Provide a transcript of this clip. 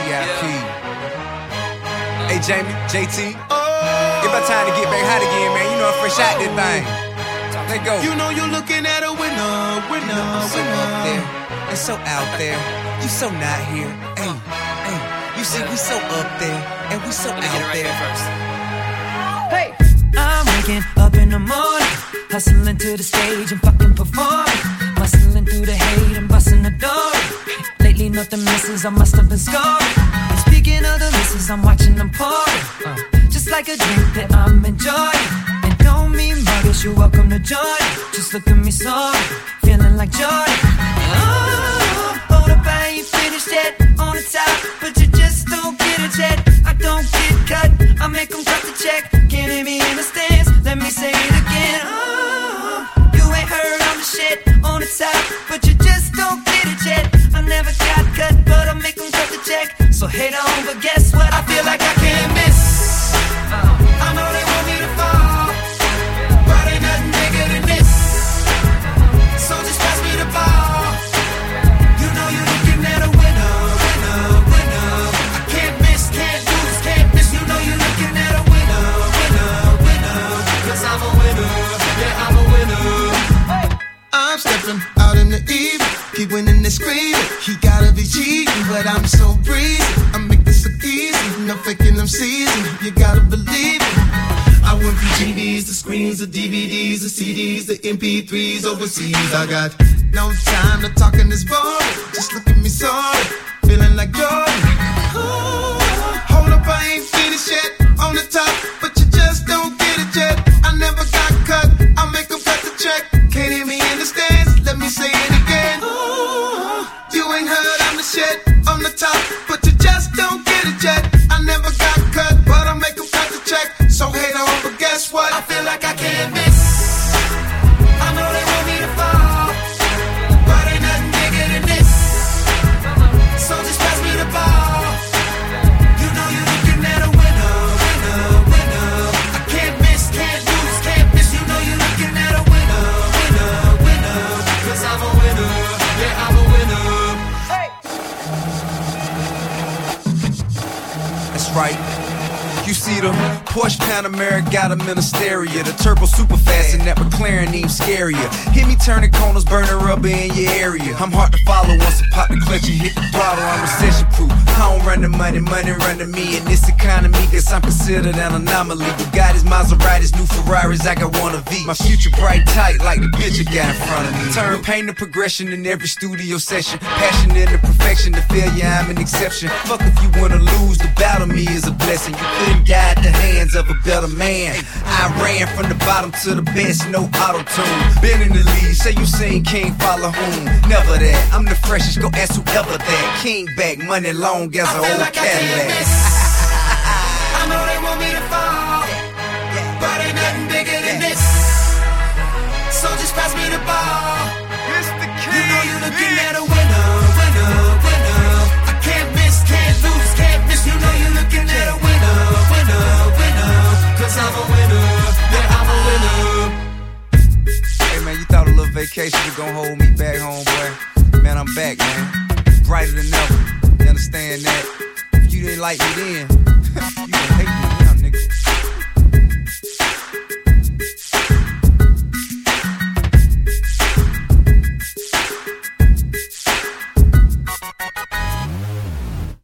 VIP. Hey, Jamie, JT. It's about time to get back hot again, man. You know I'm fresh out this thing. Let go. You know you're looking at a winner, winner, So up there and so out there. You so not here. Hey, hey. You see, we so up there and we so out there. Hey, I'm waking up in the morning, hustling to the stage and fucking performing, muscling through the hate and busting the door. Lately nothing misses, I must have been scoring. And speaking of the misses, I'm watching them pouring, just like a drink that I'm enjoying. And don't mean muggish, you're welcome to join. Just look at me sorry, feeling like Jordan. Oh, hold up, I ain't finished yet. On the top, but you just don't get it yet. I don't get cut, I make them cut the check. Can't hear me in the stands, let me say it again. Oh, you ain't heard I'm the shit. On the top, but you just don't get it yet. I never got cut, but I make them cut the check. So hate on, but guess what? I feel like I can't miss. I know they want me to fall, but ain't nothing bigger than this. So just pass me the ball. You know you're looking at a winner, winner, winner. I can't miss, can't lose, can't miss. You know you're looking at a winner, winner, winner. 'Cause I'm a winner, yeah, I'm a winner. I'm stepping out in the evening, keep winning and screaming. He gotta be cheating, but I'm so breezy. I make this look easy, no faking them season. You gotta believe it. I went from TVs to screens to DVDs to CDs to MP3s overseas. I got no time to talk in this boring. Just look at me sorry, feeling like Jordan. Ooh, hold up, I ain't finished yet. On the top, but you just don't get it yet. I never got cut, I make them cut the check. Can't hear me in the stands, let me say it again. Ooh, you ain't heard I'm the shit. On the top, but you just don't get it yet. I never got cut, but I make them cut the check. So hate on, but guess what? I feel like I can't miss. I know they want me to fall, but ain't nothing bigger than this. So just pass me the ball. You know you're looking at a winner, winner, winner. I can't miss, can't lose, can't miss. You know you're looking at a winner, winner, winner. 'Cause I'm a winner, yeah, I'm a winner. That's right. You see the Porsche Panamera got them in a stereo. The turbo super fast and that McLaren even scarier. Hit me turning corners, burning rubber in your area. I'm hard to follow once I pop the clutch and hit the throttle. I'm recession proof. I don't run the money, money run to me. In this economy, guess I'm considered an anomaly. Bugattis, Maseratis, new Ferraris, I got one of each. My future bright tight like the picture got in front of me. Turn pain to progression in every studio session. Passion into perfection, to failure I'm an exception. Fuck if you wanna lose, the battle me is a blessing. You couldn't guide the hands of a better man. I ran from the bottom to the best, no auto-tune. Been in the lead, say you seen King follow whom? Never that, I'm the freshest, go ask whoever that. King back, money long as an old like Cadillac. I know they want me to fall, but ain't nothing bigger than this. So just pass me the ball. You know you're looking at a winner, winner, winner. I can't miss, can't lose, can't miss. You know you're looking at a winner, winner, winner. 'Cause I'm a winner, yeah, I'm a winner. Hey man, you thought a little vacation was gonna hold me back home, boy. Man, I'm back, man. Brighter than ever. You understand that? If you didn't like me then,